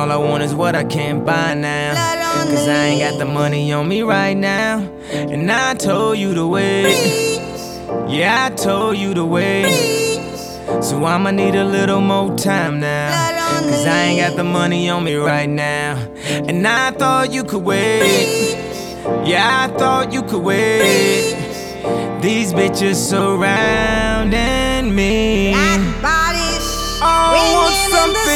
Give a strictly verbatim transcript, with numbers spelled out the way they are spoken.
all I want is what I can't buy now. Cause I ain't got the money on me right now. And I told you to wait. Yeah, I told you to wait. So I'ma need a little more time now. Cause I ain't got the money on me right now. And I thought you could wait. Yeah, I thought you could wait. These bitches surrounding me. That body's Oh, I want swinging in the something